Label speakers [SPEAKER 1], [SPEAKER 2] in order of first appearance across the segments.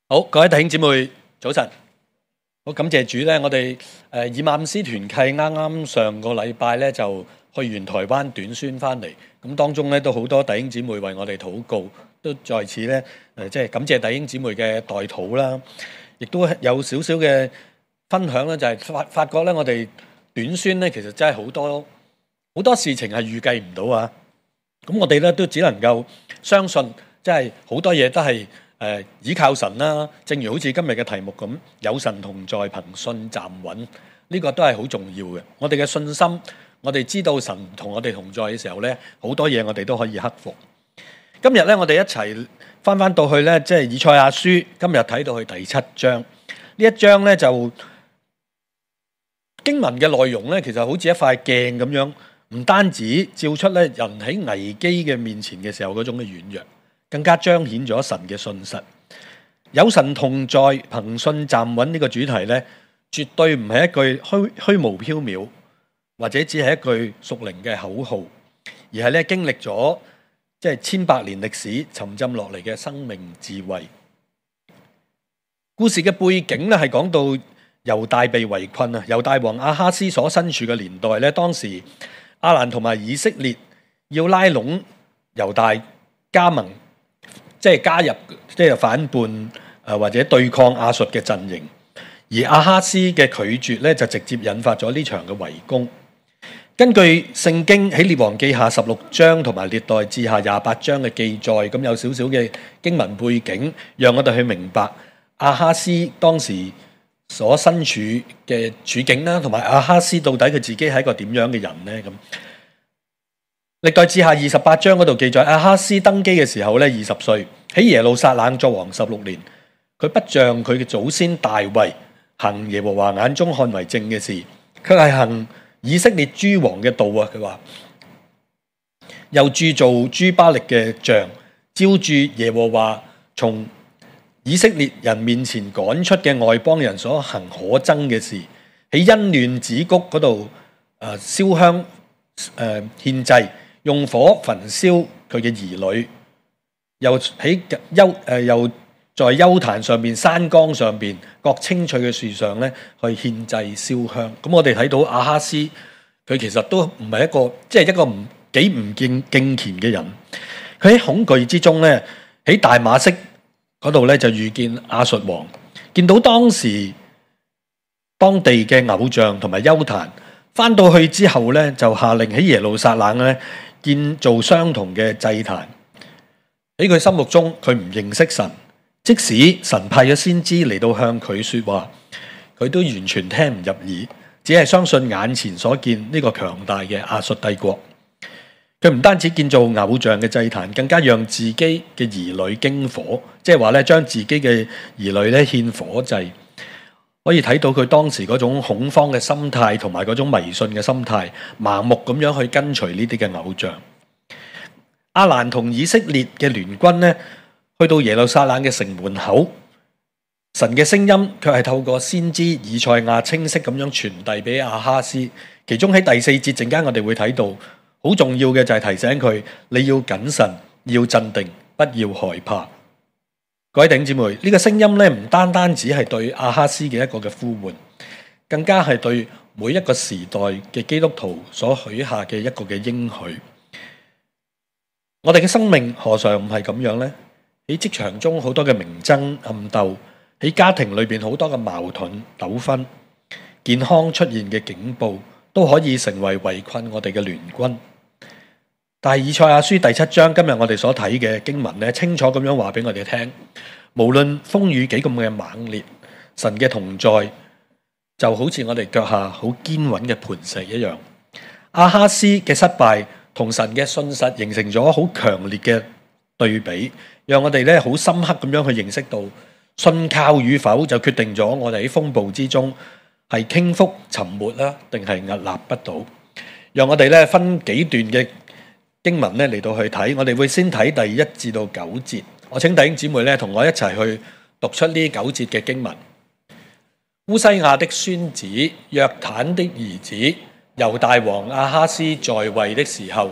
[SPEAKER 1] 好，各位弟兄姊妹，早晨。好，感謝主咧，我哋以馬忤斯團契啱啱上個禮拜咧就去完台灣短宣翻嚟，咁當中咧都好多弟兄姊妹為我哋禱告，都在此咧即係感謝弟兄姊妹嘅代禱啦，亦都有少少嘅分享咧，就係發覺咧我哋短宣咧其實真係好多事情係預計唔到啊！咁我哋咧都只能夠相信，即係好多嘢都係倚靠神啦。正如好似今日嘅題目咁，有神同在，憑信站穩，呢個都係好重要嘅。我哋嘅信心，我哋知道神同我哋同在嘅時候咧，好多嘢我哋都可以克服。今日咧，我哋一齊翻到去咧，即係以賽亞書，今日睇到去第7章。呢一章咧就經文嘅內容咧，其實好似一塊鏡咁樣，唔單止照出咧人喺危機嘅面前嘅時候嗰種嘅軟弱，更加彰顯咗神嘅信實。有神同在，憑信站穩呢個主題咧，絕對唔係一句虛無縹緲，或者只係一句屬靈嘅口號，而係咧經歷咗即係千百年歷史沉浸落嚟嘅生命智慧。故事嘅背景咧係講到猶大被圍困啊，猶大王亞哈斯所身處嘅年代咧，當時亞蘭同埋以色列要拉攏猶大加盟，即係加入即係反叛或者對抗亞述嘅陣營，而亞哈斯嘅拒絕咧就直接引發咗呢場嘅圍攻。根據聖經喺列王記下16章同埋列代志下28章嘅記載，咁有少少嘅經文背景，讓我哋去明白亞哈斯當時所身處嘅處境啦，同埋亞哈斯到底佢自己係一個點樣嘅人呢？咁歷代志下28章嗰度記載，亞哈斯登基嘅時候咧20歲，喺耶路撒冷作王16年。佢不像佢嘅祖先大衛行耶和華眼中看為正嘅事，佢係行以色列諸王嘅道啊！佢話又鑄造諸巴力嘅像，照住耶和華從以色列人面前趕出嘅外邦人所行可憎嘅事，喺欣嫩子谷嗰度燒香獻祭，用火焚燒佢嘅兒女，又喺又在丘壇上邊、山崗上邊、各青翠嘅樹上咧，去獻祭燒香。咁我哋睇到亞哈斯，佢其實都唔係一個一個幾唔敬虔嘅人。佢喺恐懼之中咧，喺大馬色嗰度咧就遇見亞述王，見到當時當地嘅偶像同埋丘壇，翻到去之後咧就下令喺耶路撒冷咧建造相同嘅祭壇。喺佢心目中，佢唔認識神。即使神派咗先知嚟到向佢說話，佢都完全聽唔入耳，只係相信眼前所見呢個強大嘅亞述帝國。佢唔單止建造偶像嘅祭壇，更加讓自己嘅兒女經火，即係話咧將自己嘅兒女咧獻火祭。可以睇到佢當時嗰種恐慌嘅心態，同埋嗰種迷信嘅心態，盲目咁樣去跟隨呢啲嘅偶像。亞蘭同以色列嘅聯軍呢，去到耶路撒冷嘅城門口，神嘅聲音卻係透過先知以賽亞清晰咁樣傳遞俾亞哈斯。其中喺第4節陣間我哋會睇到，好重要嘅就係提醒佢，你要謹慎，要鎮定，不要害怕。各位弟兄姊妹，呢個聲音咧唔單單只係對亞哈斯嘅一個嘅呼喚，更加係對每一個時代嘅基督徒所許下嘅一個嘅應許。我哋嘅生命何嘗唔係咁樣呢？喺職場中好多嘅明爭暗鬥，喺家庭裏邊好多嘅矛盾糾紛，健康出現嘅警報都可以成為圍困我哋嘅聯軍。但係以賽亞書第7章今日我哋所睇嘅經文咧，清楚咁樣話俾我哋聽，無論風雨幾咁嘅猛烈，神嘅同在就好似我哋腳下好堅穩嘅磐石一樣。亞哈斯嘅失敗同神嘅信實形成咗好強烈嘅對比，讓我哋咧好深刻咁樣去認識到，信靠與否就決定咗我哋喺風暴之中係傾覆沉沒啦，定係屹立不倒。讓我哋咧分幾段嘅經文咧嚟到去睇，我哋會先睇第1至到9節。我請弟兄姊妹咧同我一齊去讀出呢9節嘅經文。烏西亞的孫子約坦的兒子猶大王亞哈斯在位的時候，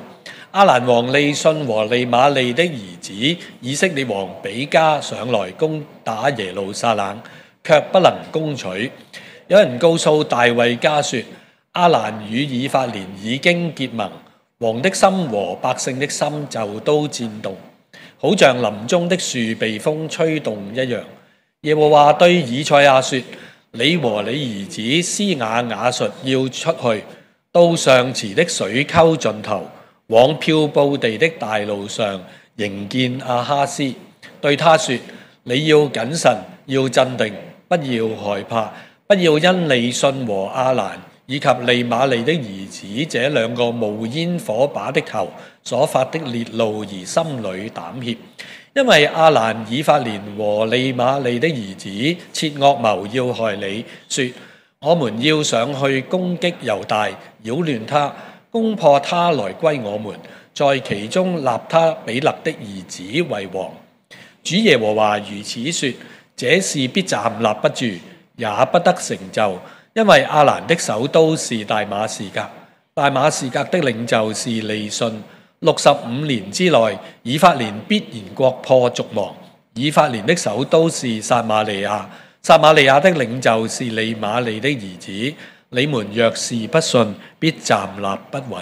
[SPEAKER 1] 亞蘭王利汛和利瑪利的兒子以色列王比加上來攻打耶路撒冷，卻不能攻取。有人告訴大衛家說，亞蘭與以法蓮已經結盟，王的心和百姓的心就都戰動，好像林中的樹被風吹動一樣。耶和華對以賽亞說，你和你兒子施雅雅述要出去，到上池的水溝盡頭，往漂布地的大路上迎見亞哈斯，對他說，你要謹慎，要鎮定，不要害怕，不要因利汛和亞蘭以及利瑪利的兒子這兩個冒煙火把的頭所發的烈怒而心裏膽怯。因為亞蘭、以法蓮和利瑪利的兒子設惡謀要害你，說我們要上去攻擊猶大，擾亂他，攻破他來歸我們，在其中立他比勒的兒子為王。主耶和華如此說，這事必站立不住，也不得成就，因為亞蘭的首都是大馬士革，大馬士革的領袖是利汛。65年之內，以法蓮必然國破族亡。以法蓮的首都是撒瑪利亞，撒瑪利亞的領袖是利瑪利的兒子。你們若是不信，必站立不穩。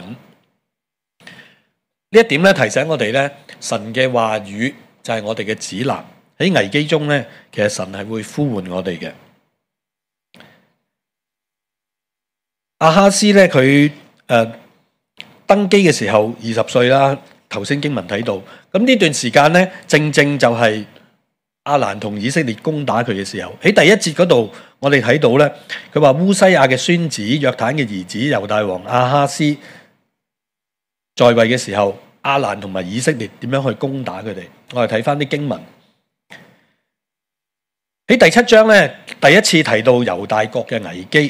[SPEAKER 1] 呢一點咧，提醒我哋咧，神嘅話語就係我哋嘅指南。喺危機中咧，其實神係會呼喚我哋嘅。亞哈斯咧，佢登基嘅時候20歲啦，頭先經文睇到。咁呢段時間咧，正正就係亞蘭同以色列攻打佢嘅時候。喺第一節嗰度，我哋睇到咧，佢話烏西亞嘅孫子約坦嘅兒子猶大王亞哈斯在位嘅時候，亞蘭同埋以色列點樣去攻打佢哋？我哋睇翻啲經文。喺第7章咧，第一次提到猶大國嘅危機。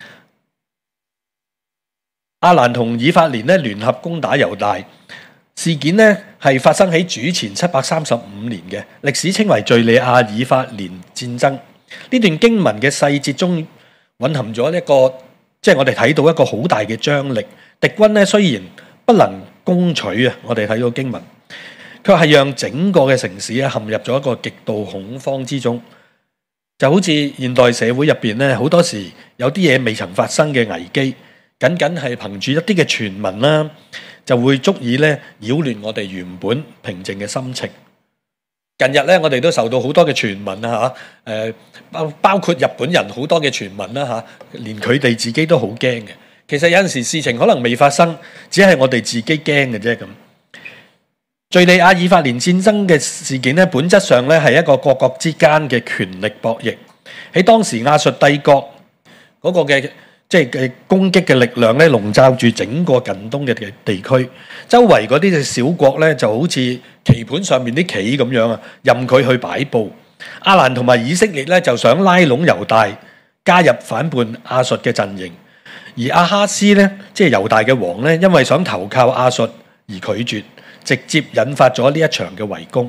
[SPEAKER 1] 亞蘭同以法蓮咧聯合攻打猶大事件咧，係發生喺主前735年嘅，歷史稱為敘利亞以法蓮戰爭。呢段經文嘅細節中蘊含咗一個，即係我哋睇到一個好大嘅張力。敵軍咧雖然不能攻取啊，我哋睇到經文，卻係讓整個嘅城市咧陷入咗一個極度恐慌之中。就好似現代社會入邊咧，好多時有啲嘢未曾發生嘅危機，僅僅係憑住一啲嘅傳聞啦，就會足以咧擾亂我哋原本平靜嘅心情。近日咧，我哋都受到好多嘅傳聞啊嚇，包括日本人好多嘅傳聞啦嚇，連佢哋自己都好驚嘅。其實有陣時事情可能未發生，只係我哋自己驚嘅啫咁。敘利亞以法蓮戰爭嘅事件咧，本質上咧係一個各國之間嘅權力博弈。喺當時亞述帝國嗰個嘅即係攻擊嘅力量咧，籠罩住整個近東嘅地區。周圍嗰啲嘅小國咧，就好似棋盤上面啲棋咁樣啊，任佢去擺佈。亞蘭同埋以色列咧，就想拉攏猶大，加入反叛亞述嘅陣營。而亞哈斯咧，即係猶大嘅王咧，因為想投靠亞述而拒絕，直接引發咗呢一場嘅圍攻。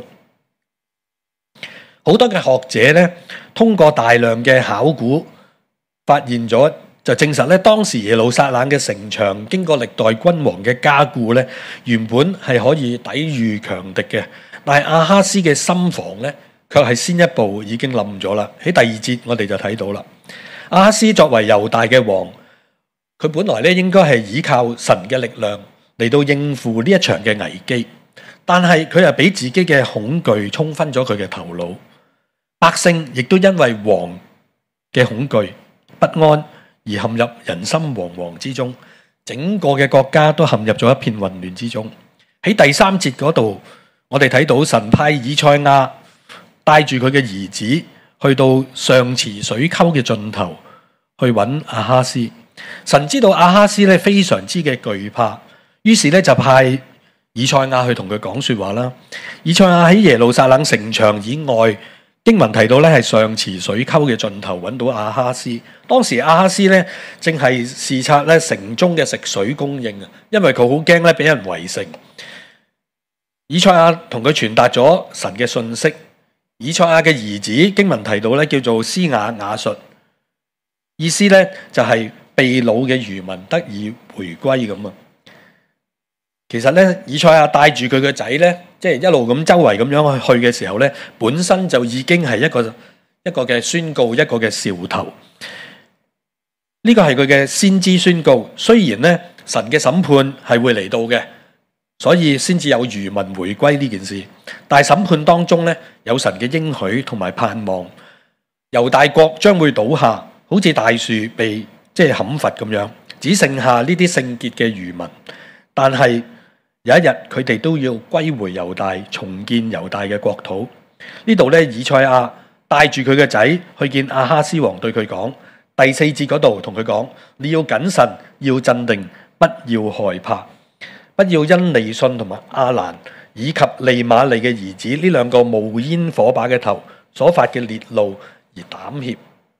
[SPEAKER 1] 好多嘅學者咧，通過大量嘅考古，發現咗就證實咧，當時耶路撒冷嘅城牆經過歷代君王嘅加固咧，原本係可以抵禦強敵嘅。但係亞哈斯嘅心防咧，卻係先一步已經冧咗啦。喺第2節我哋就睇到啦，亞哈斯作為猶大嘅王，佢本來咧應該係依靠神嘅力量嚟到應付呢一場嘅危機，但係佢又俾自己嘅恐懼沖昏咗佢嘅頭腦。百姓亦都因為王嘅恐懼不安而陷入人心惶惶之中，整個嘅國家都陷入咗一片混亂之中。喺第3節嗰度，我哋睇到神派以賽亞帶住佢嘅兒子去到上池水溝嘅盡頭去揾亞哈斯。神知道亞哈斯咧非常之嘅懼怕，於是咧就派以賽亞去同佢講說話啦。以賽亞喺耶路撒冷城牆以外，經文提到咧係上池水溝嘅盡頭揾到亞哈斯。當時亞哈斯咧正係視察咧城中嘅食水供應啊，因為佢好驚咧俾人圍城。以賽亞同佢傳達咗神嘅信息。以賽亞嘅兒子經文提到咧叫做施雅雅述，意思咧就係被擄嘅餘民得以回歸咁啊。 其實咧，以賽亞帶住佢個仔咧，即係一路咁周圍咁樣去嘅時候咧，本身就已經係一個嘅宣告，一個嘅兆頭。呢個係佢嘅先知宣告。雖然咧，神嘅審判係會嚟到嘅，所以先至有餘民回歸呢件事。但係審判當中咧，有神嘅應許同埋盼望，猶大國將會倒下，好似大樹被砍伐咁樣，只剩下呢啲聖潔嘅餘民。但係有一日佢哋都要歸回猶大，重建猶大嘅國土。呢度咧，以賽亞帶住佢嘅仔去見亞哈斯王，對佢講，第4節嗰度同佢講，你要謹慎，要鎮定，不要害怕，不要因利汛同埋亞蘭以及利瑪利嘅兒子呢兩個冒煙火把嘅頭所發嘅烈怒而膽怯。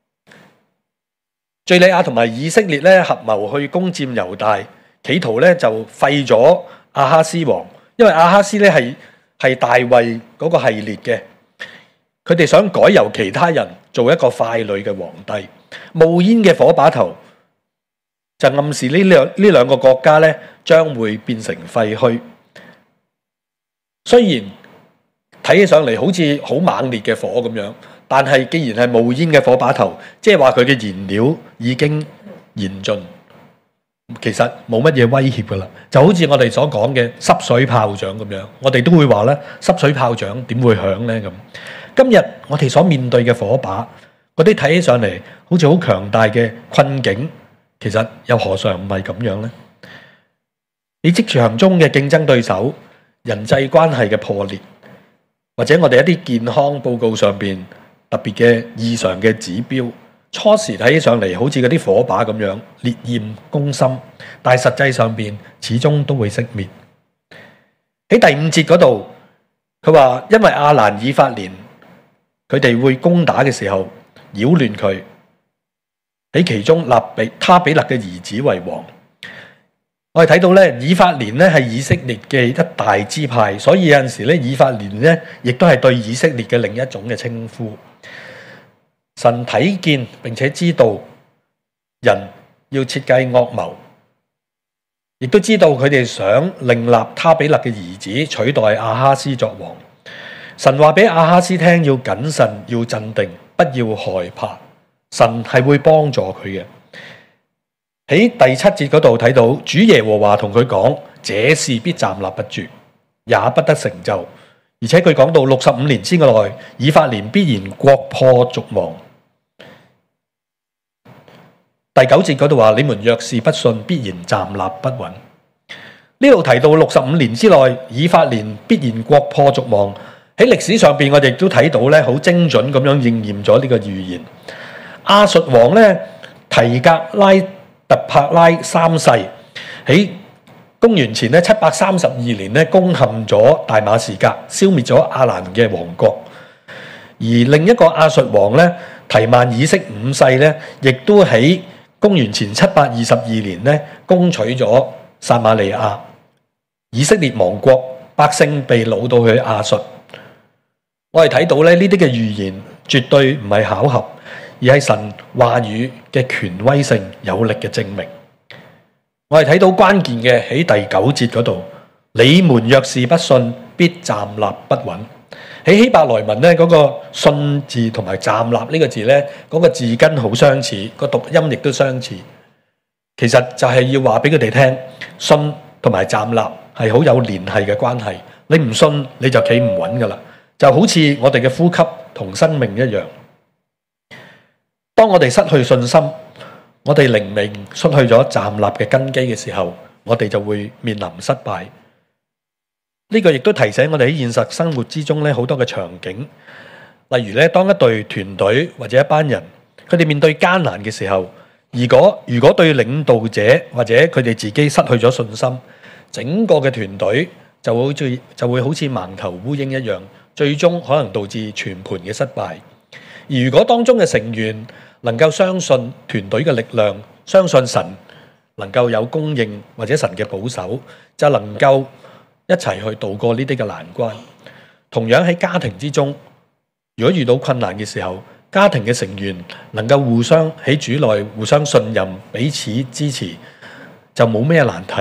[SPEAKER 1] 敘利亞同埋以色列咧合謀去攻佔猶大，企圖咧就廢咗亞哈斯王，因為亞哈斯咧係大衛嗰個系列嘅，佢哋想改由其他人做一個傀儡嘅皇帝。冒煙嘅火把頭就暗示呢兩個國家咧將會變成廢墟。雖然睇起上嚟好似好猛烈嘅火咁樣，但係既然係冒煙嘅火把頭，即係話佢嘅燃料已經燃盡，其實冇乜嘢威脅噶啦。就好似我哋所講嘅濕水炮仗咁樣，我哋都會話咧，濕水炮仗點會響呢？咁今日我哋所面對嘅火把，嗰啲睇起上嚟好似好強大嘅困境，其實又何嘗唔係咁樣呢？你職場中嘅競爭對手，人際關係嘅破裂，或者我哋一啲健康報告上邊特別嘅異常嘅指標，初時睇起上嚟好似嗰啲火把咁樣烈焰攻心，但係實際上邊始終都會熄滅。喺第5節嗰度，佢話因為亞蘭以法蓮佢哋會攻打嘅時候擾亂佢，喺其中立他比勒嘅兒子為王。我哋睇到咧，以法蓮咧係以色列嘅一大支派，所以有陣時咧，以法蓮咧亦都係對以色列嘅另一種嘅稱呼。神睇見並且知道人要設計惡謀，亦都知道佢哋想另立他比勒嘅兒子取代亞哈斯作王。神話俾亞哈斯聽，要謹慎，要鎮定，不要害怕。神係會幫助佢嘅。喺第7節嗰度睇到主耶和華同佢講，這事必站立不住，也不得成就。而且佢講到65年之內，以法蓮必然國破族亡。第9節嗰度話，你們若是不信，必然站立不穩。呢度提到65年之內，以法蓮必然國破族亡。喺歷史上邊，我哋都睇到咧，好精準咁樣應驗咗呢個預言。亞述王咧提格拉特柏拉3世喺公元前咧732年咧攻陷咗大馬士革，消滅咗亞蘭嘅王國。而另一個亞述王咧提曼以色5世咧，亦都喺公元前722年咧攻取咗撒瑪利亞，以色列亡國，百姓被擄到去亞述。我哋睇到咧呢啲嘅預言絕對唔係巧合，而係神話語嘅權威性有力嘅證明。我哋睇到關鍵嘅喺第9節嗰度，你們若是不信，必站立不穩。喺希伯來文咧嗰個信字同埋站立呢個字咧，嗰個字根好相似，個讀音亦都相似。其實就係要話俾佢哋聽，信同埋站立係好有聯繫嘅關係。你唔信你就企唔穩噶啦。就好似我哋嘅呼吸同生命一樣，當我哋失去信心，我哋靈命失去咗站立嘅根基嘅時候，我哋就會面臨失敗。呢個亦都提醒我哋喺現實生活之中咧好多嘅場景，例如咧當一隊團隊或者一班人，佢哋面對艱難嘅時候，如果對領導者或者佢哋自己失去咗信心，整個嘅團隊就會好似盲頭烏蠅一樣。最終可能導致全盤嘅失敗。如果當中嘅成員能夠相信團隊嘅力量，相信神能夠有供應或者神嘅保守，就能夠一齊去度過呢啲嘅難關。同樣喺家庭之中，如果遇到困難嘅時候，家庭嘅成員能夠互相喺主內互相信任，彼此支持，就冇咩難題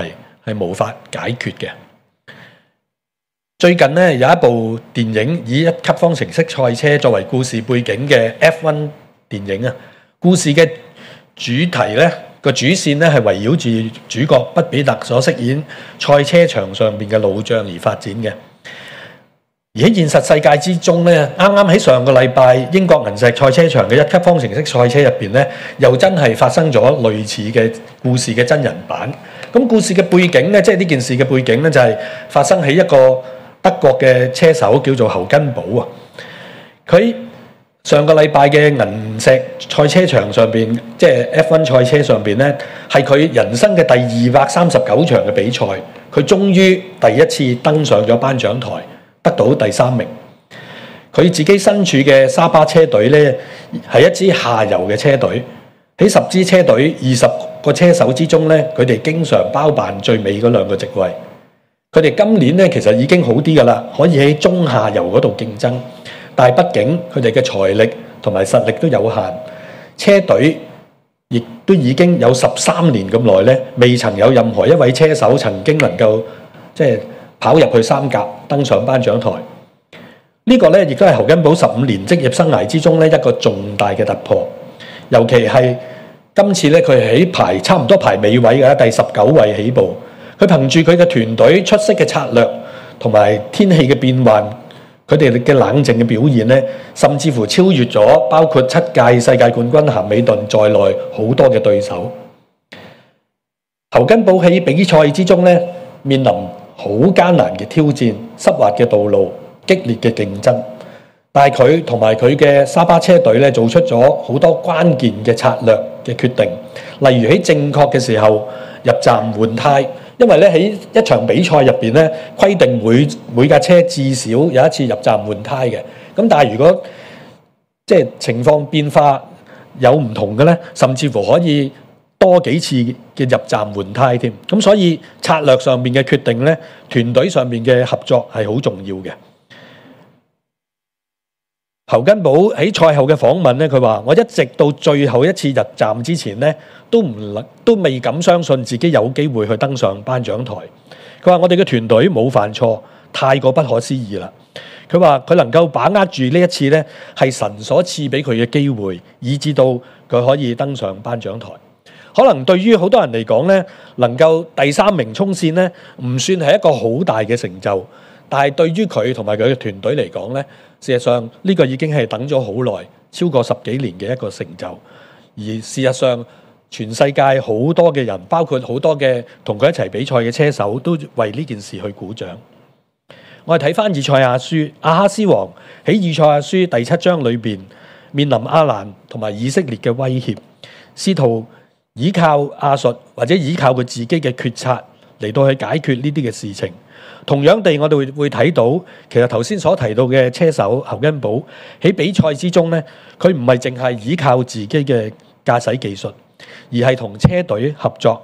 [SPEAKER 1] 係無法解決嘅。最近呢，有一部電影以一級方程式賽車作為故事背景嘅 F1 電影啊，故事嘅主題呢，個主線呢係圍繞住主角畢比特所飾演賽車場上面嘅老將而發展嘅。而喺現實世界之中呢，啱啱喺上個禮拜英國銀石賽車場嘅一級方程式賽車入邊呢，又真係發生咗類似嘅故事嘅真人版。咁故事嘅背景呢，即係呢件事嘅背景呢，就係發生喺一個德國嘅車手叫做侯根堡啊。佢上個禮拜嘅銀石賽車場上邊，即係 F1 賽車上邊呢，係佢人生嘅第239場嘅比賽，佢終於第一次登上咗頒獎台，得到第3名。佢自己身處嘅沙巴車隊呢，係一支下游嘅車隊，喺10支車隊20個車手之中呢，佢哋經常包辦最尾嗰2個席位。佢哋今年呢，其實已經好啲㗎喇，可以喺中下游嗰度競爭，但係畢竟佢哋嘅財力同埋實力都有限，車隊亦都已經有13年咁耐呢，未曾有任何一位車手曾經能夠跑入去3甲登上頒獎台。呢個呢，亦都係侯根堡15年職業生涯之中呢一個重大嘅突破。尤其係今次呢，佢係喺差唔多排尾位嘅第19位起步。佢憑住佢嘅團隊出色嘅策略同埋天氣嘅變幻，佢哋嘅冷靜嘅表現呢，甚至乎超越咗包括7屆世界冠軍咸美頓在內好多嘅對手。侯根堡喺比賽之中呢，面臨好艱難嘅挑戰，濕滑嘅道路，激烈嘅競爭，但係佢同埋佢嘅沙巴車隊咧，做出咗好多關鍵嘅策略嘅決定，例如喺正確嘅時候入站換胎，因為咧喺一場比賽入邊咧，規定每架車至少有一次入站換胎嘅，咁但係如果情況變化有唔同嘅咧，甚至乎可以多幾次嘅入站換胎添，咁所以策略上面嘅決定咧，團隊上面嘅合作係好重要嘅。侯根堡喺賽後嘅訪問咧，佢話：我一直到最後一次入站之前咧，都未敢相信自己有機會去登上頒獎台。佢話：我哋嘅團隊冇犯錯，太過不可思議啦。佢話佢能夠把握住呢一次咧，係神所賜俾佢嘅機會，以至到佢可以登上頒獎台。可能對於好多人嚟講咧，能夠第3名衝線咧，唔算係一個好大嘅成就，但係對於佢同埋佢嘅團隊嚟講咧，事實上呢個已經係等咗好耐，超過10幾年嘅一個成就。而事實上，全世界好多嘅人，包括好多嘅同佢一齊比賽嘅車手，都為呢件事去鼓掌。我哋睇翻以賽亞書，亞哈斯王喺以賽亞書第7章裏邊，面臨亞蘭同埋以色列嘅威脅，試圖依靠亞述或者依靠佢自己嘅決策嚟到去解決呢啲嘅事情。同樣地，我哋會睇到，其實頭先所提到嘅車手侯根堡喺比賽之中呢，佢唔係淨係依靠自己嘅駕駛技術，而係同車隊合作，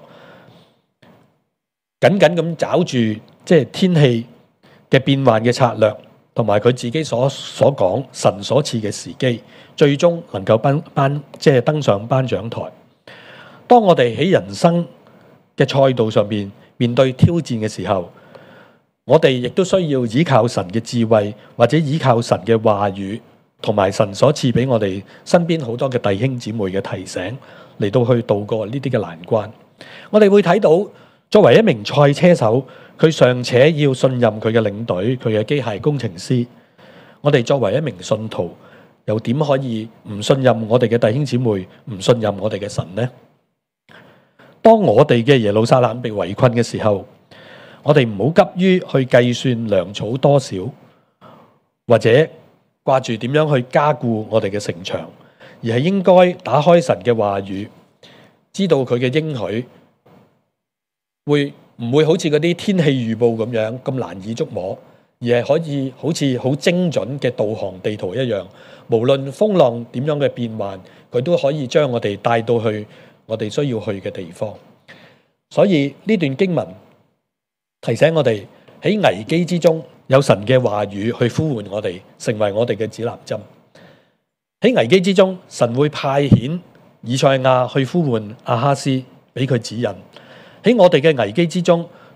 [SPEAKER 1] 緊緊咁抓住天氣嘅變幻嘅策略，同埋佢自己所講神所賜嘅時機，最終能夠登上頒獎台。當我哋喺人生嘅賽道上面對挑戰嘅時候，我哋亦都需要依靠神嘅智慧，或者依靠神嘅話語，同埋神所賜俾我哋身邊好多嘅弟兄姊妹嘅提醒，嚟到去度過呢啲嘅難關。我哋會睇到，作為一名賽車手，佢尚且要信任佢嘅領隊，佢嘅機械工程師。我哋作為一名信徒，又點可以唔信任我哋嘅弟兄姊妹，唔信任我哋嘅神呢？當我哋嘅耶路撒冷被圍困嘅時候，我哋唔好急於去計算糧草多少，或者掛住點樣去加固我哋嘅城牆，而係應該打開神嘅話語，知道佢嘅應許會唔會好似嗰啲天氣預報咁樣咁難以捉摸，而係可以好似好精準嘅導航地圖一樣，無論風浪點樣嘅變幻，佢都可以將我哋帶到去我哋需要去嘅地方。所以呢段經文提醒我哋喺危機之中有神嘅話語去呼喚我哋，成為我哋嘅指南針。喺危機之中，神會派遣以賽亞去呼喚亞哈斯，俾佢指引。喺我哋嘅危機之中，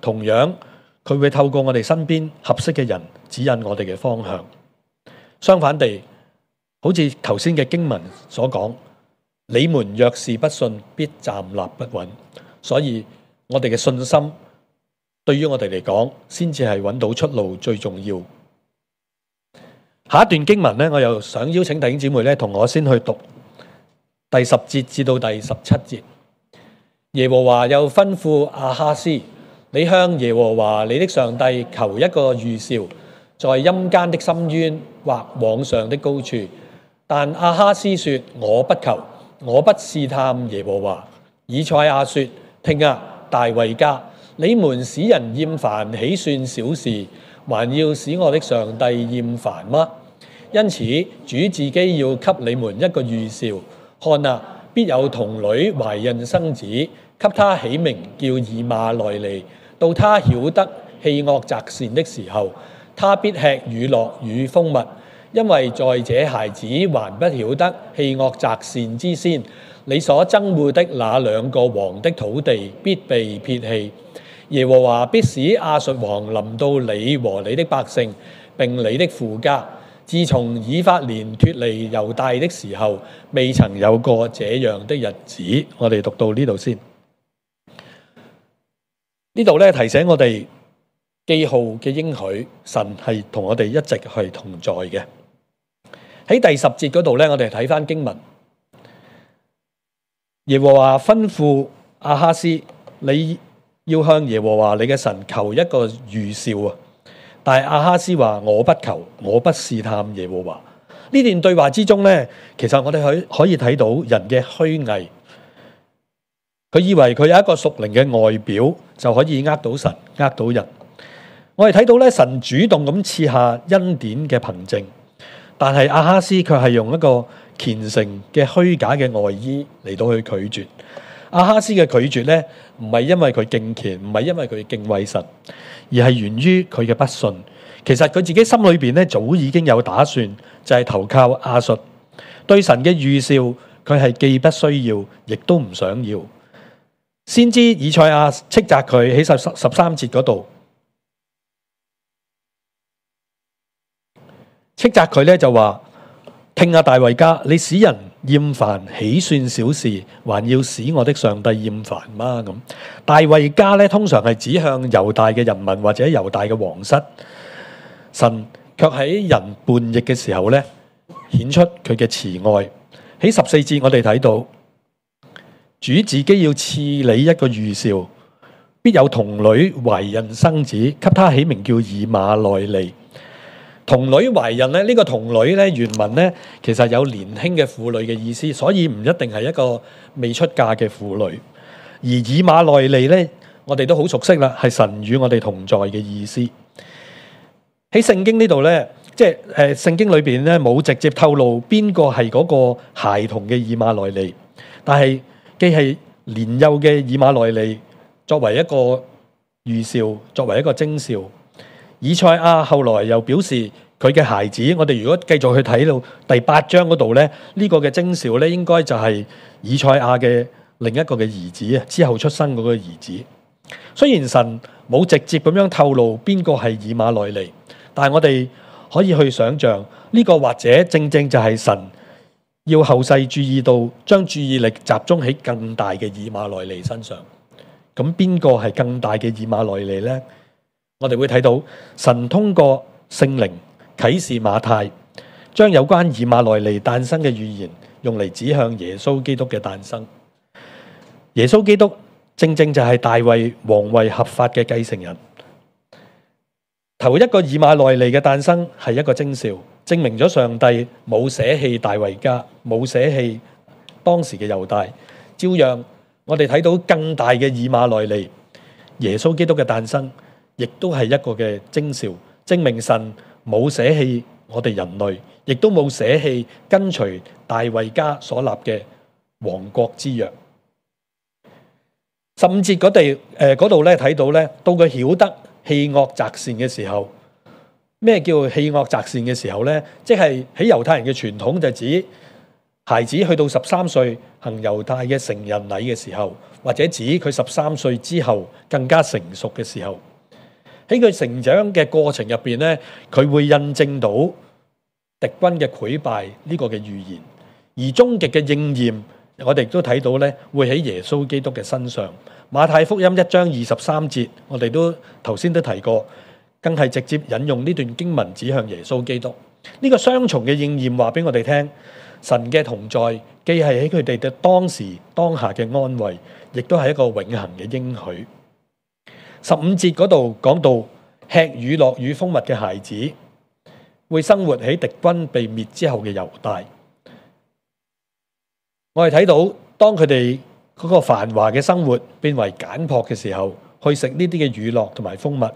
[SPEAKER 1] 同樣佢會透過我哋身邊合適嘅人指引我哋嘅方向。相反地，好似頭先嘅經文所講，你們若是不信，必站立不穩。所以我哋嘅信心對於我哋嚟講，先至係揾到出路最重要。下一段經文呢，我又想邀請弟兄姊妹呢，同我先去讀第10節至到第17節。耶和華又吩咐亞哈斯，你向耶和華你的上帝求一個預兆，在陰間的深淵或往上的高處。但亞哈斯說，我不求，我不試探耶和華。以賽亞說，聽啊，大衛家，你們使人厭煩，豈算小事？還要使我的上帝厭煩嗎？因此主自己要給你們一個預兆，看啊，必有童女懷孕生子，給他起名叫以馬內利。到他曉得棄惡擇善的時候，他必吃乳酪與蜂蜜，因為在這孩子還不曉得棄惡擇善之先，你所憎惡的那2個王的土地必被撇棄。耶和華必使亞述王臨到你和你的百姓，並你的父家。自從以法蓮脱離猶大的時候，未曾有過這樣的日子。我哋讀到呢度先。呢度咧提醒我哋記號嘅應許，神係同我哋一直係同在嘅。喺第10節嗰度咧，我哋睇翻經文。耶和華吩咐亞哈斯，你要向耶和華你嘅神求一個預兆啊！但係亞哈斯話，我不求，我不試探耶和華。呢段對話之中呢，其實我哋可以睇到人嘅虛偽。佢以為佢有一個屬靈嘅外表就可以呃到神，呃到人。我哋睇到咧，神主動咁賜下恩典嘅憑證，但係亞哈斯卻係用一個虔誠嘅虛假嘅外衣嚟到去拒絕。亞哈斯嘅拒絕咧，唔係因為佢敬虔，唔係因為佢敬畏神，而係源於佢嘅不信。其實佢自己心裏邊咧，早已經有打算，就係投靠亞述。對神嘅預兆，佢係既不需要，亦都唔想要。先知以賽亞斥責佢喺13節嗰度，斥責佢咧就話：聽啊，大衛家，你使人厭煩，豈算小事？還要使我的上帝厭煩嗎？咁大衛家咧，通常係指向猶大嘅人民或者猶大嘅皇室。神卻喺人叛逆嘅時候咧，顯出佢嘅慈愛。喺14節我哋睇到，主自己要賜你一個預兆，必有童女懷孕生子，給他起名叫以馬內利。童女懷孕咧，呢個童女咧，原文咧其實有年輕嘅婦女嘅意思，所以唔一定係一個未出嫁嘅婦女。而以馬內利咧，我哋都好熟悉啦，係神與我哋同在嘅意思。喺聖經呢度咧，即係聖經裏邊咧冇直接透露邊個係嗰個孩童嘅以馬內利，但係既係年幼嘅以馬內利，作為一個預兆，作為一個徵兆。以賽亞後來又表示佢嘅孩子，我哋如果繼續去睇到第8章嗰度咧，呢個嘅徵兆咧，應該就係以賽亞嘅另一個嘅兒子啊，之後出生嗰個兒子。雖然神冇直接咁樣透露邊個係以馬內利，但係我哋可以去想象呢個或者正正就係神要後世注意到，將注意力集中喺更大嘅以馬內利身上。咁邊個係更大嘅以馬內利呢？我哋會睇到神通過聖靈啟示馬太，將有關以馬內利誕生嘅預言用嚟指向耶穌基督嘅誕生。耶穌基督正正就係大衛皇位合法嘅繼承人。頭一個以馬內利嘅誕生係一個徵兆，證明咗上帝冇捨棄大衛家，冇捨棄當時嘅猶大。照樣，我哋睇到更大嘅以馬內利，耶穌基督嘅誕生，亦都係一個嘅徵兆，證明神冇捨棄我哋人類，亦都冇捨棄跟隨大衛家所立嘅王國之約。15節嗰度咧睇到咧，到佢曉得棄惡擇善嘅時候，咩叫棄惡擇善嘅時候咧？即係喺猶太人嘅傳統就指孩子去到13歲行猶太嘅成人禮嘅時候， 或者指佢13歲之後更加成熟嘅時候。喺佢成長嘅過程入邊咧，佢會印證到敵軍嘅潰敗呢個嘅預言，而終極嘅應驗，我哋都睇到咧，會喺耶穌基督嘅身上。馬太福音1章23節，我哋都頭先都提過，更係直接引用呢段經文指向耶穌基督。呢個雙重嘅應驗話俾我哋聽，神嘅同在既係喺佢哋嘅當時當下嘅安慰，亦都係一個永恆嘅應許。15節嗰度講到，吃乳酪與蜂蜜嘅孩子會生活喺敵軍被滅之後嘅猶大。我哋睇到當佢哋嗰個繁華嘅生活變為簡樸嘅時候，去食呢啲嘅乳酪同埋蜂蜜，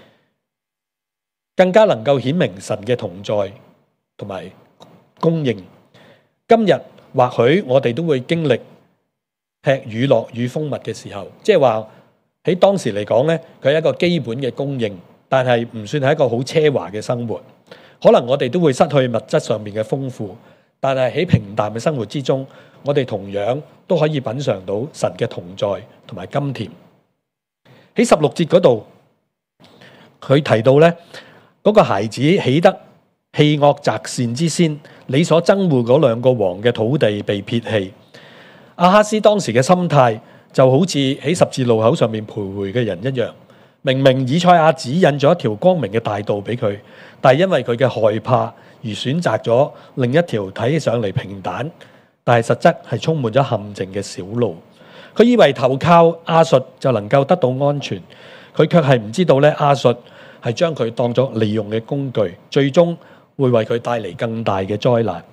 [SPEAKER 1] 更加能夠顯明神嘅同在同埋供應。今日或許我哋都會經歷吃乳酪與蜂蜜嘅時候，即係話喺當時嚟講咧，佢係一個基本嘅供應，但係唔算係一個好奢華嘅生活。可能我哋都會失去物質上面嘅豐富，但係喺平淡嘅生活之中，我哋同樣都可以品嘗到神嘅同在同埋甘甜。喺16節嗰度，佢提到咧，嗰個孩子起得棄惡擇善之先，你所憎惡嗰兩個王嘅土地被撇棄。亞哈斯當時嘅心態就好似喺十字路口上面徘徊嘅人一樣，明明以賽亞指引咗一條光明嘅大道俾佢，但係因為佢嘅害怕而選擇咗另一條睇起上嚟平坦，但係實質係充滿咗陷阱嘅小路。佢以為投靠亞述就能夠得到安全，佢卻係唔知道咧，亞述係將佢當作利用嘅工具，最終會為佢帶嚟更大嘅災難。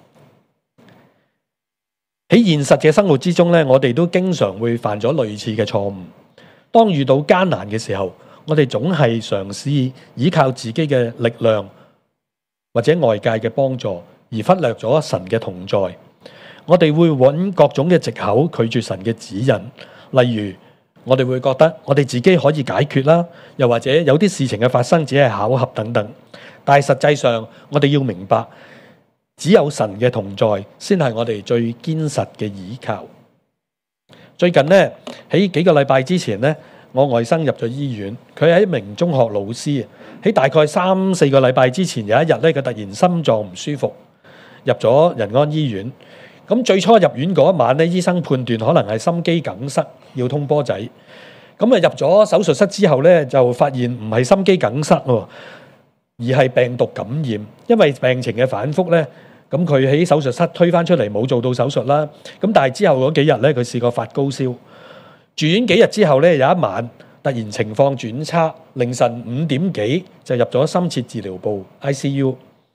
[SPEAKER 1] 喺現實嘅生活之中咧，我哋都經常會犯咗類似嘅錯誤。當遇到艱難嘅時候，我哋總係嘗試依靠自己嘅力量或者外界嘅幫助，而忽略咗神嘅同在。我哋會揾各種嘅藉口拒絕神嘅指引，例如我哋會覺得我哋自己可以解決啦，又或者有啲事情嘅發生只係巧合等等。但係實際上，我哋要明白，只有神嘅同在先係我哋最堅實嘅依靠。最近呢，喺幾個禮拜之前呢，我外甥入咗醫院，佢係一名中學老師。喺大概3-4個禮拜之前，有一日咧，佢突然心臟唔舒服，入咗仁安醫院。咁最初入院嗰一晚咧，醫生判斷可能係心肌梗塞，要通波仔。咁啊入咗手術室之後咧，就發現唔係心肌梗塞喎，而係病毒感染。因為病情嘅反覆咧，咁佢喺手術室推返出嚟，冇做到手術啦。咁但係之後嗰幾日咧，佢試過發高燒。住院幾日之後咧，有一晚突然情況轉差，凌晨5點幾就入咗深切治療部 ICU。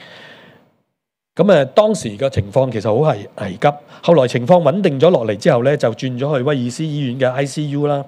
[SPEAKER 1] 咁當時嘅情況其實好係危急。後來情況穩定咗落嚟之後咧，就轉咗去威爾斯醫院嘅 ICU 啦。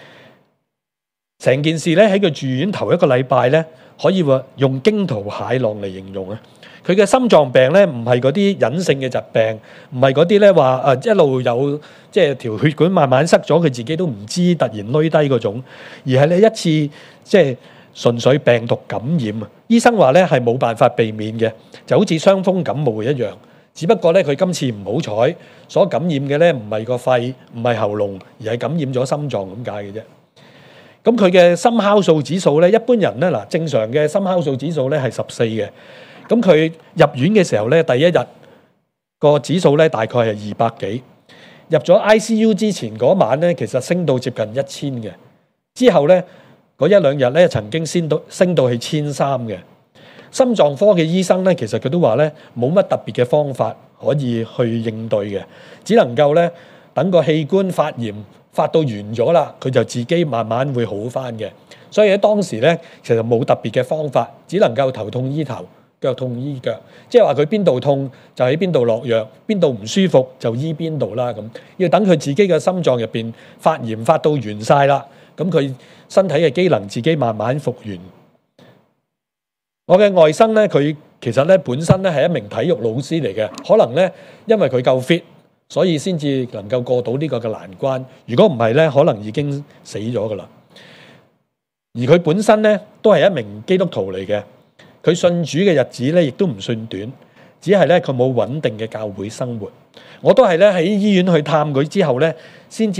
[SPEAKER 1] 成件事咧，喺佢住院頭1個禮拜咧，可以話用驚濤駭浪嚟形容啊！佢嘅心臟病咧，唔係嗰啲隱性嘅疾病，唔係嗰啲咧話一路有即係條血管慢慢塞咗，佢自己都唔知，突然攣低嗰種，而係咧一次即係純粹病毒感染啊！醫生話咧係冇辦法避免嘅，就好似傷風感冒一樣。只不過咧佢今次唔好彩，所感染嘅咧唔係個肺，唔係喉嚨，而係感染咗心臟咁解嘅啫。咁佢嘅心酵素指數咧，一般人咧正常嘅心酵素指數咧係14嘅。咁佢入院嘅時候咧，第一日個指數咧大概係200幾。入咗 ICU 之前嗰晚咧，其實升到接近1000嘅。之後咧嗰1-2日咧，曾經升到去1300嘅。心臟科嘅醫生咧，其實佢都話咧冇乜特別嘅方法可以去應對嘅，只能夠咧等個器官發炎發到完咗啦，佢就自己慢慢會好返嘅。所以喺當時咧，其實冇特別嘅方法，只能夠頭痛醫頭，腳痛醫腳，即係話佢邊度痛就喺邊度落藥，邊度唔舒服就醫邊度啦。咁要等佢自己嘅心臟入邊發炎發到完晒啦，咁佢身體嘅機能自己慢慢復原。我嘅外甥咧，佢其實咧本身咧係一名體育老師嚟嘅，可能咧因為佢夠 fit，所以先至能夠過到呢個嘅難關。如果唔係咧，可能已經死咗噶啦。而佢本身咧都係一名基督徒嚟嘅。佢信主嘅日子咧，亦都唔算短，只係咧佢冇穩定嘅教會生活。我都係咧喺醫院去探佢之後咧，先至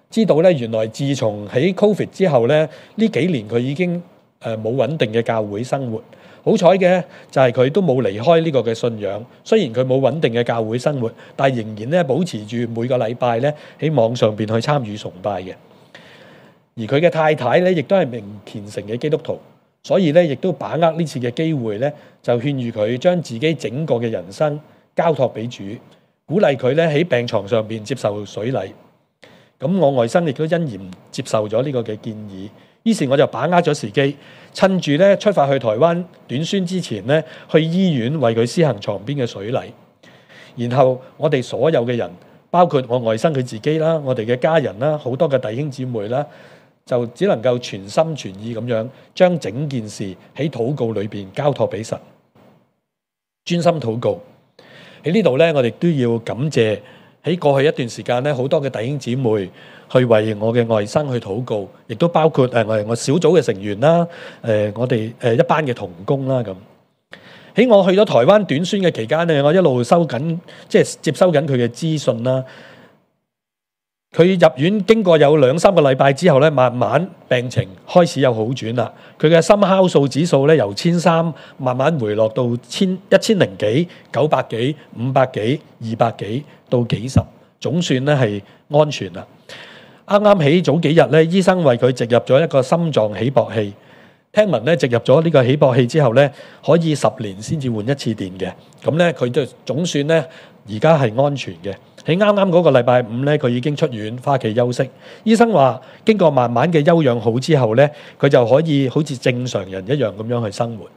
[SPEAKER 1] 知道咧原來自從喺 Covid 之後咧，呢幾年佢已經冇穩定嘅教會生活。好彩嘅就係佢都冇離開呢個嘅信仰，雖然佢冇穩定嘅教會生活，但係仍然咧保持住每個禮拜咧喺網上邊去參與崇拜嘅。而佢嘅太太咧亦都係名虔誠嘅基督徒，所以咧亦都把握呢次嘅機會咧，就勸喻佢將自己整個嘅人生交託俾主，鼓勵佢咧喺病床上邊接受水禮。咁我外甥亦都欣然接受咗呢個嘅建議。於是我就把握咗時機，趁住咧出發去台灣短宣之前咧，去醫院為佢施行床邊嘅水禮。然後我哋所有嘅人，包括我外甥佢自己啦，我哋嘅家人啦，好多嘅弟兄姊妹啦，就只能夠全心全意咁樣將整件事喺禱告裏邊交託俾神，專心禱告。喺呢度咧，我哋都要感謝喺過去一段時間咧，好多嘅弟兄姊妹去為我嘅外甥去禱告，亦都包括我小組嘅成員啦，我哋一班嘅同工啦咁。喺我去咗台灣短宣嘅期間咧，我一路收緊即係接收緊佢嘅資訊啦。佢入院經過有2-3個禮拜之後咧，慢慢病情開始有好轉啦。佢嘅心酵素指數咧由1300慢慢回落到1000幾、900幾、500幾、200幾到幾十，總算咧係安全啦。啱啱喺早幾日咧，醫生為佢植入咗一個心臟起搏器。聽聞咧植入咗呢個起搏器之後咧，可以10年先至換一次電嘅。咁咧佢就總算咧而家係安全嘅。喺啱啱嗰個禮拜5咧，佢已經出院翻屋企休息。醫生話經過慢慢嘅休養好之後咧，佢就可以好似正常人一樣咁樣去生活。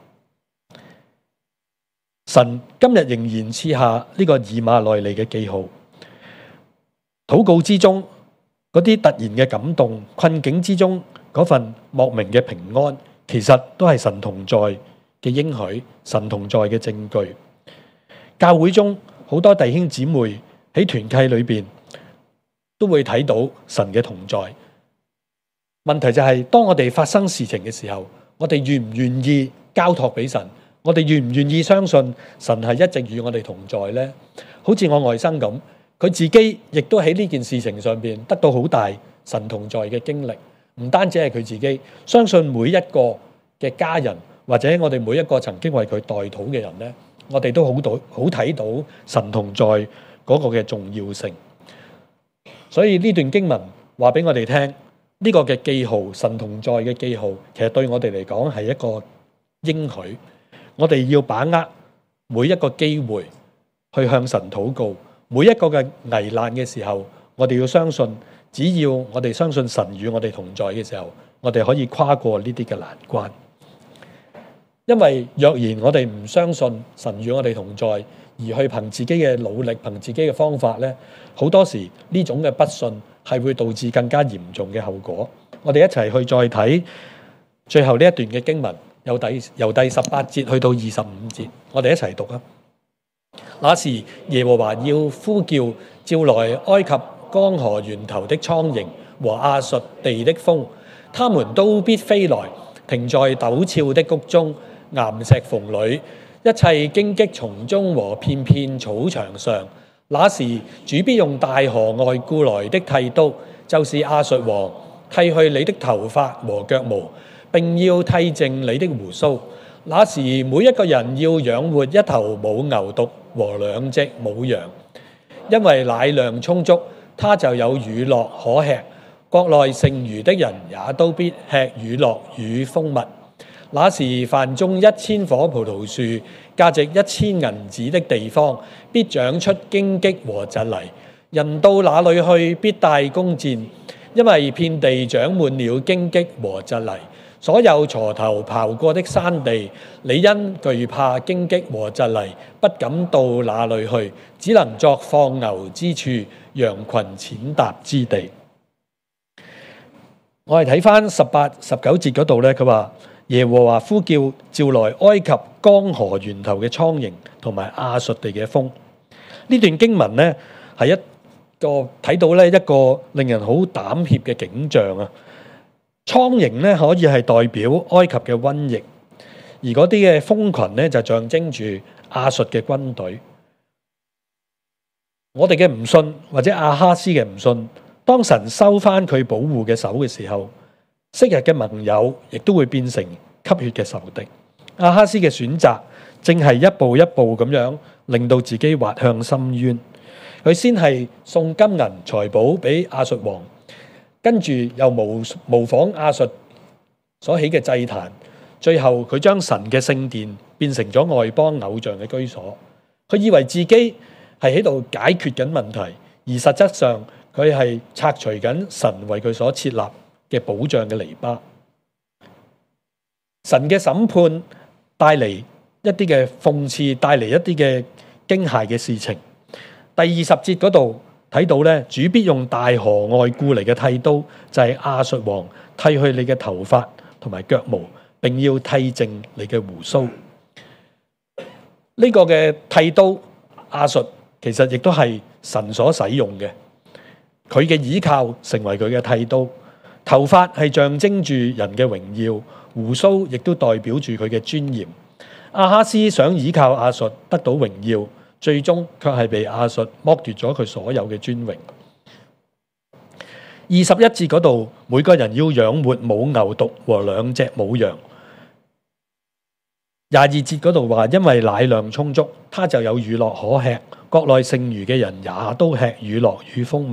[SPEAKER 1] 神今日仍然賜下呢個以馬內利嘅記號。禱告之中嗰啲突然嘅感動，困境之中嗰份莫名嘅平安，其實都係神同在嘅應許，神同在嘅證據。教會中好多弟兄姊妹喺團契裏邊都會睇到神嘅同在。問題就係當我哋發生事情嘅時候，我哋願唔願意交託俾神？我哋願唔願意相信神係一直與我哋同在呢？好似我外甥咁，佢自己亦都喺呢件事情上邊得到好大神同在嘅經歷。唔單止係佢自己，相信每一個嘅家人或者我哋每一個曾經為佢代禱嘅人呢，我哋都好睇到神同在嗰個嘅重要性。所以呢段經文話俾我哋聽，呢個嘅記號，神同在嘅記號，其實對我哋嚟講係一個應許。我哋要把握每一個機會去向神禱告，每一個嘅危難嘅時候，我哋要相信，只要我哋相信神與我哋同在嘅時候，我哋可以跨過呢啲嘅難關。因為若然我哋唔相信神與我哋同在，而去憑自己嘅努力，憑自己嘅方法呢，好多時呢種嘅不信係會導致更加嚴重嘅後果。我哋一齊去再睇最後呢一段嘅經文，由第18節去到25節，我哋一齊讀啊。那時耶和華要呼叫，召來埃及江河源頭的蒼蠅和亞述地的蜂，他們都必飛來，停在陡峭的谷中、岩石縫裏、一切荊棘叢中和片片草場上。那時主必用大河外僱來的剃刀，就是亞述王，剃去你的頭髮和腳毛，並要剃淨你的鬍鬚。那時每一個人要養活一頭母牛犢和2隻母羊，因為奶量充足，他就有乳酪可吃。國內剩餘的人也都必吃乳酪與蜂蜜。那時凡種1000棵葡萄樹，價值1000銀子的地方，必長出荊棘和蒺藜。人到那裏去，必帶弓箭，因為遍地長滿了荊棘和蒺藜。所有鋤頭刨過的山地，你因懼怕荊棘和蒺藜，不敢到那裏去，只能作放牛之處，羊群踐踏之地。我哋睇翻18、19節嗰度咧，佢話耶和華呼叫，召來埃及江河源頭嘅蒼蠅同埋亞述地嘅蜂。呢段經文咧係一個睇到咧一個令人好膽怯嘅景象啊！蒼蠅咧可以係代表埃及嘅瘟疫，而嗰啲嘅蜂群咧就象徵住亞述嘅軍隊。我哋嘅唔信或者亞哈斯嘅唔信， 當神收翻佢保護嘅手嘅時候，昔日嘅盟友亦都會變成吸血嘅仇敵。亞哈斯嘅選擇正係一步一步咁樣令到自己滑向深淵。佢先係送金銀財寶俾亞述王，跟住又模仿亞述所起嘅祭壇，最後佢將神嘅聖殿變成咗外邦偶像嘅居所。佢以為自己係喺度解決緊問題，而實質上佢係拆除緊神為佢所設立嘅保障嘅籬笆。神嘅審判帶嚟一啲嘅諷刺，帶嚟一啲嘅驚嚇嘅事情。第20節嗰度睇到咧，主必用大河外雇嚟嘅剃刀，就係亞述王剃去你嘅頭髮同埋腳毛，並要剃淨你嘅鬍鬚。呢個嘅剃刀亞述其實亦都係神所使用嘅，佢嘅倚靠成為佢嘅剃刀。頭髮係象徵住人嘅榮耀，鬍鬚亦都代表住佢嘅尊嚴。亞哈斯想倚靠亞述得到榮耀，最終卻係被亞述剝奪咗佢所有嘅尊榮。21節嗰度，每個人要養活母牛犢和2隻母羊。22節嗰度話，因為奶量充足，他就有乳酪可吃，國內剩餘嘅人也都吃乳酪與蜂蜜。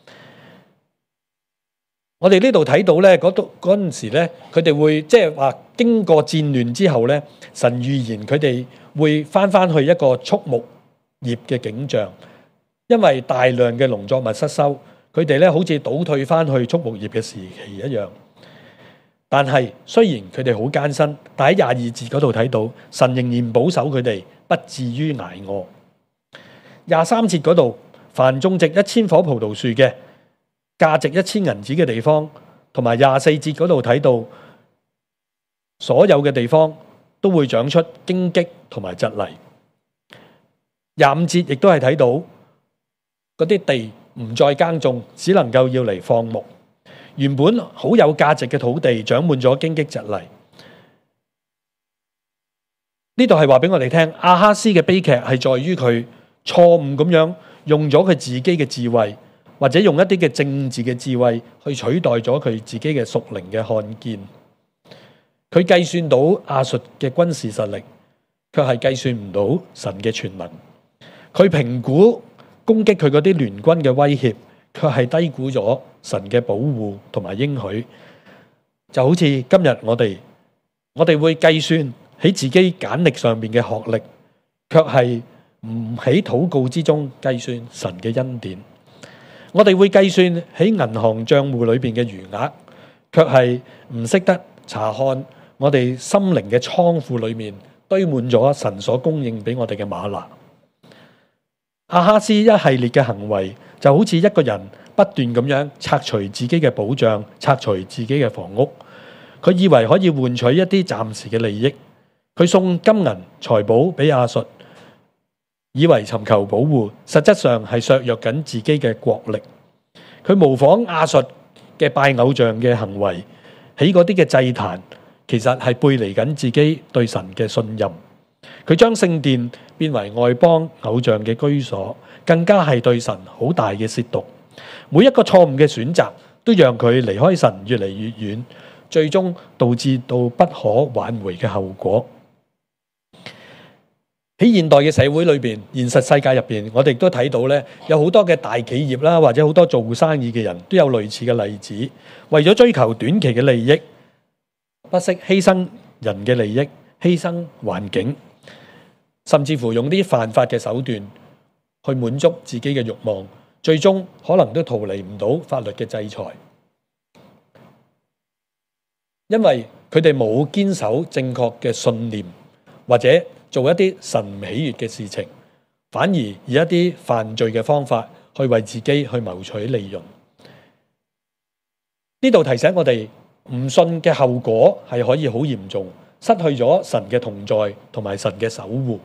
[SPEAKER 1] 我哋呢度睇到咧，嗰陣時咧，佢哋會即係話經過戰亂之後咧，神預言佢哋會翻去一個畜牧業嘅景象，因為大量嘅農作物失收，佢哋咧好似倒退翻去畜牧業嘅時期一樣。但係雖然佢哋好艱辛，但喺22節嗰度睇到神仍然保守佢哋，不至於挨餓。23節嗰度，凡種植1000棵葡萄樹嘅，價值1000銀子嘅地方，同埋24節嗰度睇到所有嘅地方都會長出荊棘同埋蒺藜。25節亦都係睇到嗰啲地唔再耕種，只能夠要嚟放牧。原本好有價值嘅土地長滿咗荊棘蒺藜。呢度係話俾我哋聽，亞哈斯嘅悲劇係在於佢錯誤咁樣用咗佢自己嘅智慧，或者用一啲嘅政治嘅智慧去取代咗佢自己嘅屬靈嘅看見。佢計算到亞述嘅軍事實力，卻係計算唔到神嘅全能。佢評估攻擊佢嗰啲聯軍嘅威脅，卻係低估咗神嘅保護同埋應許。就好似今日我哋會計算喺自己簡歷上面嘅學歷，卻係唔喺禱告之中計算神嘅恩典。我哋會計算喺銀行賬戶裏邊嘅餘額，卻係唔識得查看我哋心靈嘅倉庫裏面堆滿咗神所供應俾我哋嘅嗎哪。亞哈斯一系列嘅行為就好似一個人不斷咁樣拆除自己嘅保障，拆除自己嘅房屋。佢以為可以換取一啲暫時嘅利益，佢送金銀財寶俾亞述，以為尋求保護，實質上係削弱緊自己嘅國力。佢模仿亞述嘅拜偶像嘅行為，喺嗰啲嘅祭壇，其實係背離緊自己對神嘅信任。佢將聖殿變為外邦偶像嘅居所，更加係對神好大嘅褻瀆。每一個錯誤嘅選擇，都讓佢離開神越嚟越遠，最終導致到不可挽回嘅後果。喺現代嘅社會裏邊，現實世界入邊，我哋都睇到咧，有好多嘅大企業啦，或者好多做生意嘅人都有類似嘅例子，為咗追求短期嘅利益，不惜犧牲人嘅利益，犧牲環境，甚至乎用啲犯法嘅手段去滿足自己嘅慾望，最終可能都逃離唔到法律嘅制裁，因為佢哋冇堅守正確嘅信念，或者做一啲神唔喜悅嘅事情，反而以一啲犯罪嘅方法去為自己去謀取利潤。呢度提醒我哋，唔信嘅後果係可以好嚴重，失去咗神嘅同在同埋神嘅守護。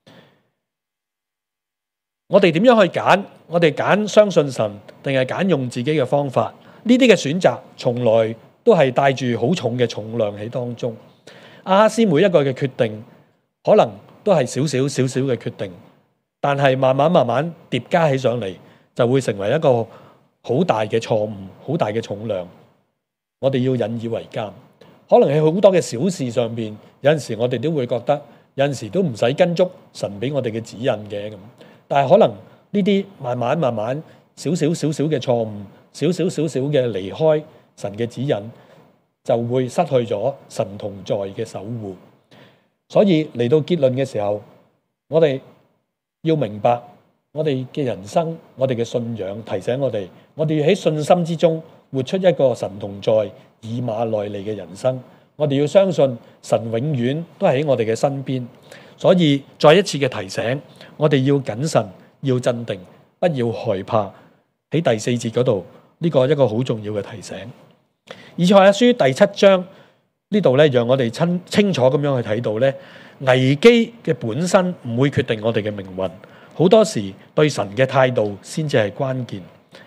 [SPEAKER 1] 我哋點樣去揀？我哋揀相信神，定係揀用自己嘅方法？呢啲嘅選擇，從來都係帶住好重嘅重量喺當中。亞哈斯每一個嘅決定，可能都係少少嘅決定，但係慢慢疊加起上嚟，就會成為一個好大嘅錯誤，好大嘅重量，我哋要引以為鑑。可能喺好多嘅小事上邊，有陣時我哋都會覺得，有陣時都唔使跟足神俾我哋嘅指引嘅咁。但係可能呢啲慢慢少少嘅錯誤，少少嘅離開神嘅指引，就會失去咗神同在嘅守護。所以嚟到結論嘅時候，我哋要明白我哋嘅人生，我哋嘅信仰提醒我哋要喺信心之中活出一個神同在以馬內利嘅人生。我哋要相信神永遠都係喺我哋嘅身邊。所以再一次嘅提醒，我哋要謹慎，要鎮定，不要害怕。喺第4節嗰度，呢個一個好重要嘅提醒。以賽亞書第7章呢度咧，讓我哋清楚咁樣去睇到咧，危機嘅本身唔會決定我哋嘅命運，好多時對神嘅態度先至係關鍵。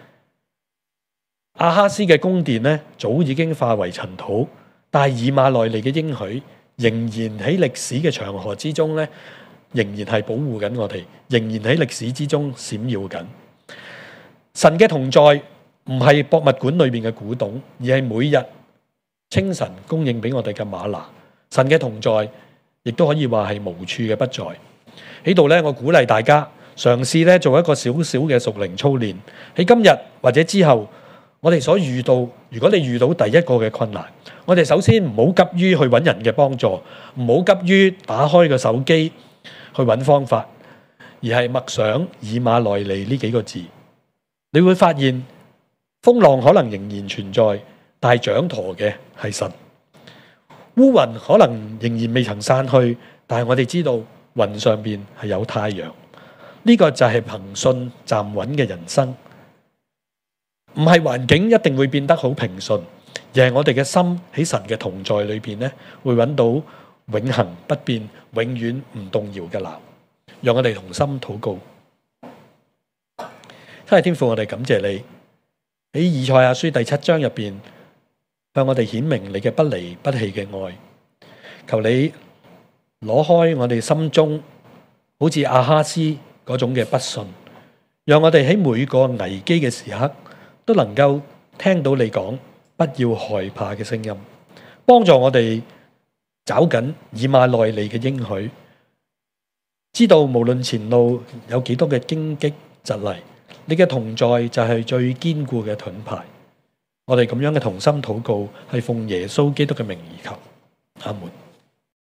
[SPEAKER 1] 亞哈斯嘅宮殿咧，早已經化為塵土，但係以馬內利嘅應許仍然喺歷史嘅長河之中咧，仍然係保護緊我哋，仍然喺歷史之中閃耀緊。神嘅同在唔係博物館裏面嘅古董，而係每日清晨供應俾我哋嘅嗎哪。神嘅同在亦都可以話係無處嘅不在。喺度咧，我鼓勵大家嘗試咧做一個小小嘅屬靈操練。喺今日或者之後，我哋所遇到，如果你遇到第一個嘅困難，我哋首先唔好急於去揾人嘅幫助，唔好急於打開個手機去揾方法，而係默想以馬內利呢幾個字。你會發現風浪可能仍然存在，但係掌舵嘅係神。烏雲可能仍然未曾散去，但係我哋知道雲上邊係有太陽。呢個就係憑信站穩嘅人生。唔係環境一定會變得好平順，而係我哋嘅心喺神嘅同在裏邊咧，會揾到永恆不變、永遠唔動搖嘅藍。讓我哋同心禱告。親愛天父，我哋感謝你喺以賽亞書第7章入邊向我哋顯明你嘅不離不棄嘅愛。求你攞開我哋心中好似亞哈斯嗰種嘅不信，讓我哋喺每個危機嘅時刻都能夠聽到你講不要害怕嘅聲音，幫助我哋找緊以馬內利嘅應許，知道無論前路有幾多嘅荊棘蒺藜，你嘅同在就係最堅固嘅盾牌。我哋咁樣嘅同心禱告，係奉耶穌基督嘅名而求，阿門。